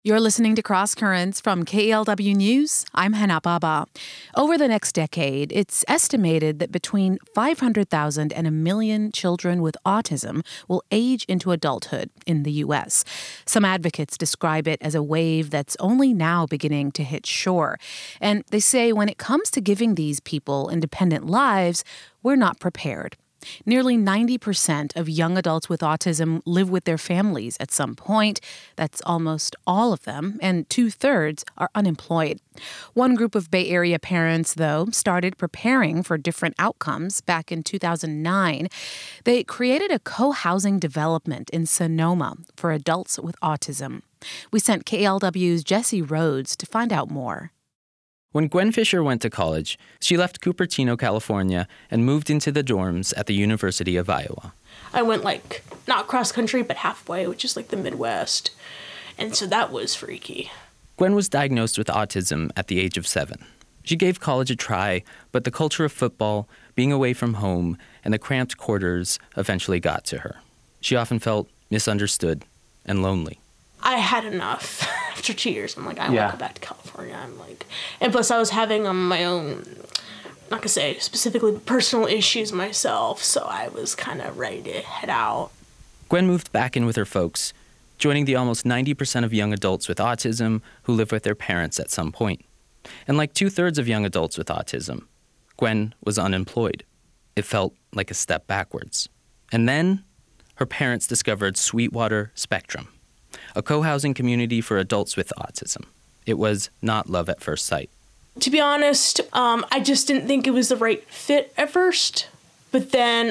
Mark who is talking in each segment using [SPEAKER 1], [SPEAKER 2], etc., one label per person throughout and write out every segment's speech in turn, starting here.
[SPEAKER 1] You're listening to Cross Currents from KELW News. I'm Hannah Baba. Over the next decade, it's estimated that between 500,000 and 1 million children with autism will age into adulthood in the U.S. Some advocates describe it as a wave that's only now beginning to hit shore. And they say when it comes to giving these people independent lives, we're not prepared. Nearly 90% of young adults with autism live with their families at some point. That's almost all of them, and 2/3 are unemployed. One group of Bay Area parents, though, started preparing for different outcomes back in 2009. They created a co-housing development in Sonoma for adults with autism. We sent KLW's Jesse Rhodes to find out more.
[SPEAKER 2] When Gwen Fisher went to college, she left Cupertino, California, and moved into the dorms at the University of Iowa.
[SPEAKER 3] I went, not cross-country, but halfway, which is the Midwest. And so that was freaky.
[SPEAKER 2] Gwen was diagnosed with autism at the age of 7. She gave college a try, but the culture of football, being away from home, and the cramped quarters eventually got to her. She often felt misunderstood and lonely.
[SPEAKER 3] I had enough. After 2 years, I'm I want to go back to California. And plus I was having my own, not going to say specifically, but personal issues myself, so I was kind of ready to head out.
[SPEAKER 2] Gwen moved back in with her folks, joining the almost 90% of young adults with autism who live with their parents at some point. And like 2/3 of young adults with autism, Gwen was unemployed. It felt like a step backwards. And then her parents discovered Sweetwater Spectrum, a co-housing community for adults with autism. It was not love at first sight.
[SPEAKER 3] To be honest, I just didn't think it was the right fit at first. But then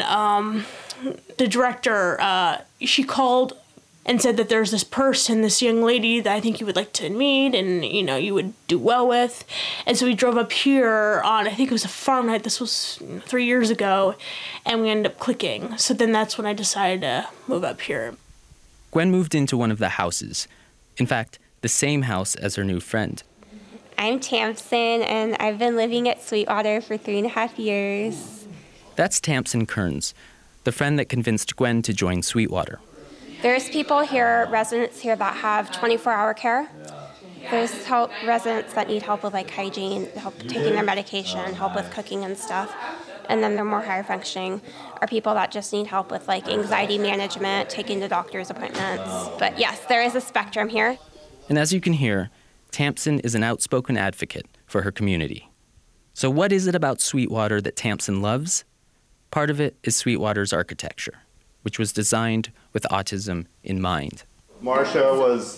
[SPEAKER 3] the director, she called and said that there's this person, this young lady that I think you would like to meet and, you would do well with. And so we drove up here on, I think it was a farm night. This was 3 years ago. And we ended up clicking. So then that's when I decided to move up here.
[SPEAKER 2] Gwen moved into one of the houses. In fact, the same house as her new friend.
[SPEAKER 4] I'm Tamsin, and I've been living at Sweetwater for 3.5 years.
[SPEAKER 2] That's Tamsin Kearns, the friend that convinced Gwen to join Sweetwater.
[SPEAKER 4] There's people here, residents here, that have 24-hour care. There's residents that need help with hygiene, help taking their medication, help with cooking and stuff. And then the more higher functioning are people that just need help with anxiety management, taking to doctor's appointments. But yes, there is a spectrum here.
[SPEAKER 2] And as you can hear, Tamsin is an outspoken advocate for her community. So what is it about Sweetwater that Tamsin loves? Part of it is Sweetwater's architecture, which was designed with autism in mind.
[SPEAKER 5] Marcia was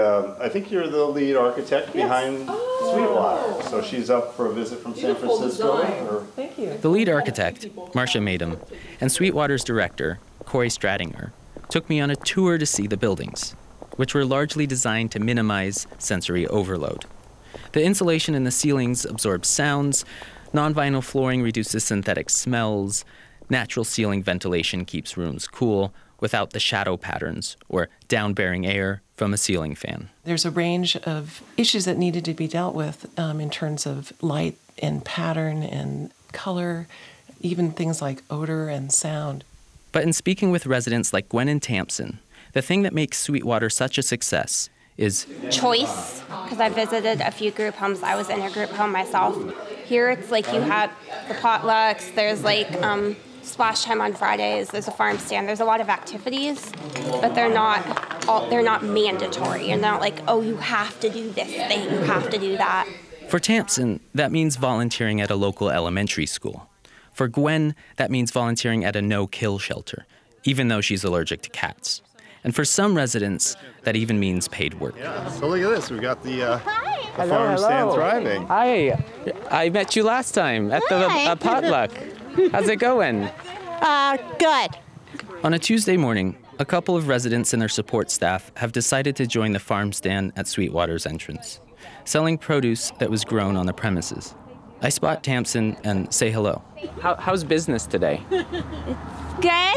[SPEAKER 5] I think you're the lead architect behind Sweetwater. So she's up for a visit from San Francisco.
[SPEAKER 6] Thank you.
[SPEAKER 2] The lead architect, Marcia Madem, and Sweetwater's director, Corey Stradinger, took me on a tour to see the buildings, which were largely designed to minimize sensory overload. The insulation in the ceilings absorbs sounds, non-vinyl flooring reduces synthetic smells, natural ceiling ventilation keeps rooms cool, without the shadow patterns or down-bearing air from a ceiling fan.
[SPEAKER 6] There's a range of issues that needed to be dealt with in terms of light and pattern and color, even things like odor and sound.
[SPEAKER 2] But in speaking with residents like Gwen and Tamsin, the thing that makes Sweetwater such a success is
[SPEAKER 4] choice, because I visited a few group homes. I was in a group home myself. Here it's you have the potlucks, there's splash time on Fridays, there's a farm stand, there's a lot of activities, but they're not mandatory. And they're not you have to do this thing, you have to do that.
[SPEAKER 2] For Tamsin, that means volunteering at a local elementary school. For Gwen, that means volunteering at a no-kill shelter, even though she's allergic to cats. And for some residents, that even means paid work.
[SPEAKER 5] Yeah, so look at this, we got the farm stand thriving.
[SPEAKER 2] Hi, I met you last time at the potluck. How's it going?
[SPEAKER 7] Good.
[SPEAKER 2] On a Tuesday morning, a couple of residents and their support staff have decided to join the farm stand at Sweetwater's entrance, selling produce that was grown on the premises. I spot Tamsin and say hello. How's business today?
[SPEAKER 7] Good.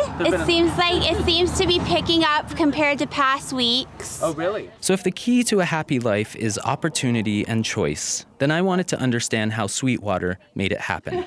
[SPEAKER 7] It seems to be picking up compared to past weeks.
[SPEAKER 2] Oh, really? So if the key to a happy life is opportunity and choice, then I wanted to understand how Sweetwater made it happen.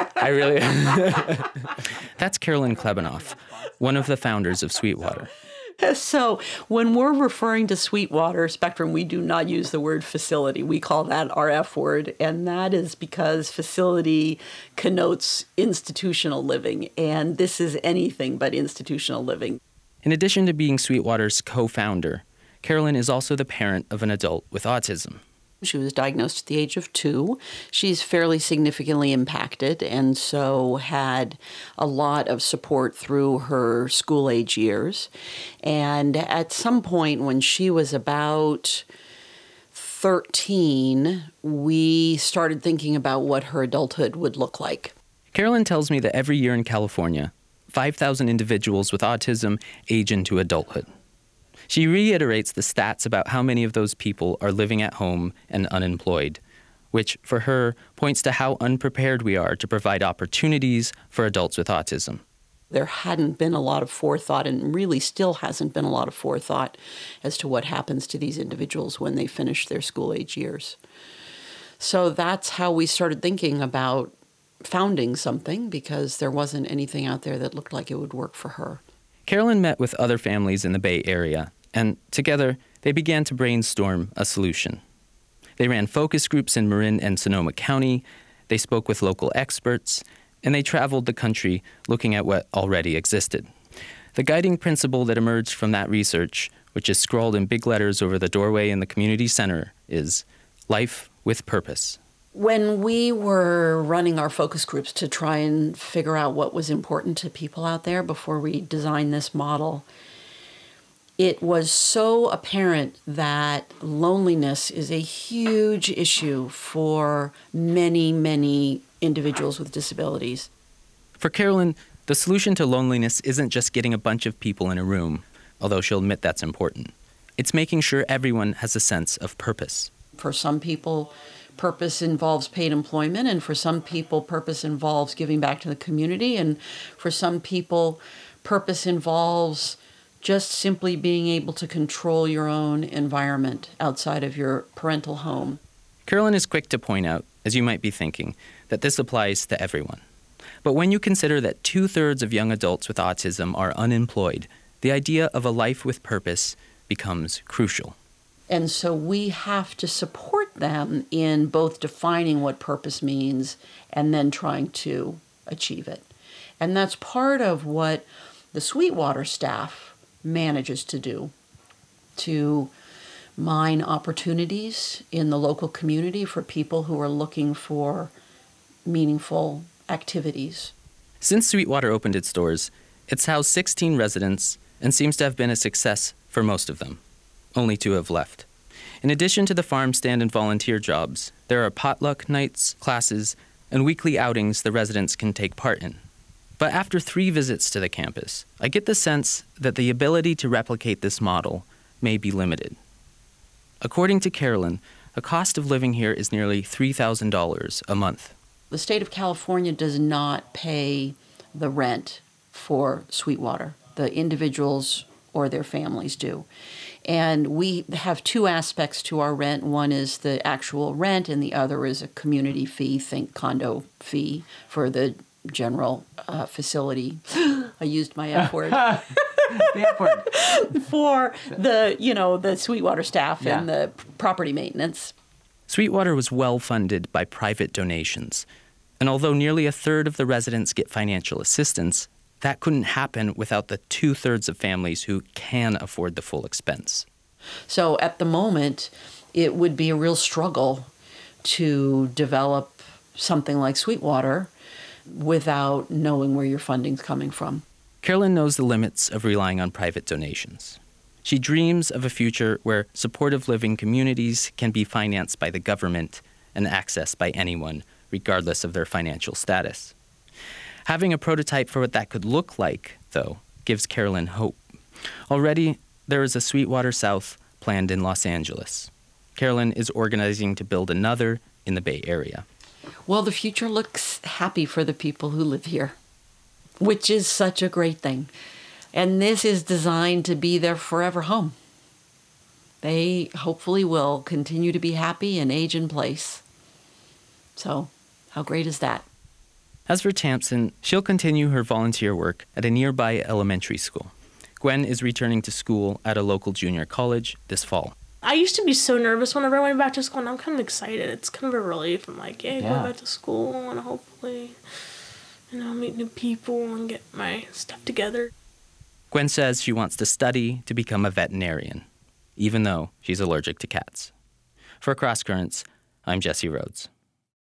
[SPEAKER 2] That's Carolyn Klebanoff, one of the founders of Sweetwater.
[SPEAKER 8] So when we're referring to Sweetwater Spectrum, we do not use the word facility. We call that our F word, and that is because facility connotes institutional living, and this is anything but institutional living.
[SPEAKER 2] In addition to being Sweetwater's co-founder, Carolyn is also the parent of an adult with autism.
[SPEAKER 8] She was diagnosed at the age of 2. She's fairly significantly impacted and so had a lot of support through her school-age years. And at some point when she was about 13, we started thinking about what her adulthood would look like.
[SPEAKER 2] Carolyn tells me that every year in California, 5,000 individuals with autism age into adulthood. She reiterates the stats about how many of those people are living at home and unemployed, which, for her, points to how unprepared we are to provide opportunities for adults with autism.
[SPEAKER 8] There hadn't been a lot of forethought, and really still hasn't been a lot of forethought as to what happens to these individuals when they finish their school-age years. So that's how we started thinking about founding something, because there wasn't anything out there that looked like it would work for her.
[SPEAKER 2] Carolyn met with other families in the Bay Area, and together they began to brainstorm a solution. They ran focus groups in Marin and Sonoma County, they spoke with local experts, and they traveled the country looking at what already existed. The guiding principle that emerged from that research, which is scrawled in big letters over the doorway in the community center, is life with purpose.
[SPEAKER 8] When we were running our focus groups to try and figure out what was important to people out there before we designed this model, it was so apparent that loneliness is a huge issue for many, many individuals with disabilities.
[SPEAKER 2] For Carolyn, the solution to loneliness isn't just getting a bunch of people in a room, although she'll admit that's important. It's making sure everyone has a sense of purpose.
[SPEAKER 8] For some people, purpose involves paid employment, and for some people, purpose involves giving back to the community, and for some people, purpose involves just simply being able to control your own environment outside of your parental home.
[SPEAKER 2] Carolyn is quick to point out, as you might be thinking, that this applies to everyone. But when you consider that 2/3 of young adults with autism are unemployed, the idea of a life with purpose becomes crucial.
[SPEAKER 8] And so we have to support them in both defining what purpose means and then trying to achieve it. And that's part of what the Sweetwater staff manages to do, to mine opportunities in the local community for people who are looking for meaningful activities.
[SPEAKER 2] Since Sweetwater opened its doors, it's housed 16 residents and seems to have been a success for most of them. Only 2 have left. In addition to the farm stand and volunteer jobs, there are potluck nights, classes, and weekly outings the residents can take part in. But after 3 visits to the campus, I get the sense that the ability to replicate this model may be limited. According to Carolyn, the cost of living here is nearly $3,000 a month.
[SPEAKER 8] The state of California does not pay the rent for Sweetwater. The individuals or their families do. And we have 2 aspects to our rent. One is the actual rent, and the other is a community fee, think condo fee, for the general facility. I used my F word.
[SPEAKER 6] The F word.
[SPEAKER 8] For the Sweetwater staff and the property maintenance.
[SPEAKER 2] Sweetwater was well funded by private donations. And although nearly 1/3 of the residents get financial assistance, that couldn't happen without the 2/3 of families who can afford the full expense.
[SPEAKER 8] So at the moment, it would be a real struggle to develop something like Sweetwater without knowing where your funding's coming from.
[SPEAKER 2] Carolyn knows the limits of relying on private donations. She dreams of a future where supportive living communities can be financed by the government and accessed by anyone, regardless of their financial status. Having a prototype for what that could look like, though, gives Carolyn hope. Already, there is a Sweetwater South planned in Los Angeles. Carolyn is organizing to build another in the Bay Area.
[SPEAKER 8] Well, the future looks happy for the people who live here, which is such a great thing. And this is designed to be their forever home. They hopefully will continue to be happy and age in place. So, how great is that?
[SPEAKER 2] As for Tamsin, she'll continue her volunteer work at a nearby elementary school. Gwen is returning to school at a local junior college this fall.
[SPEAKER 3] I used to be so nervous whenever I went back to school, and I'm kind of excited. It's kind of a relief. I'm like, going back to school and hopefully, meet new people and get my stuff together.
[SPEAKER 2] Gwen says she wants to study to become a veterinarian, even though she's allergic to cats. For Cross Currents, I'm Jesse Rhodes.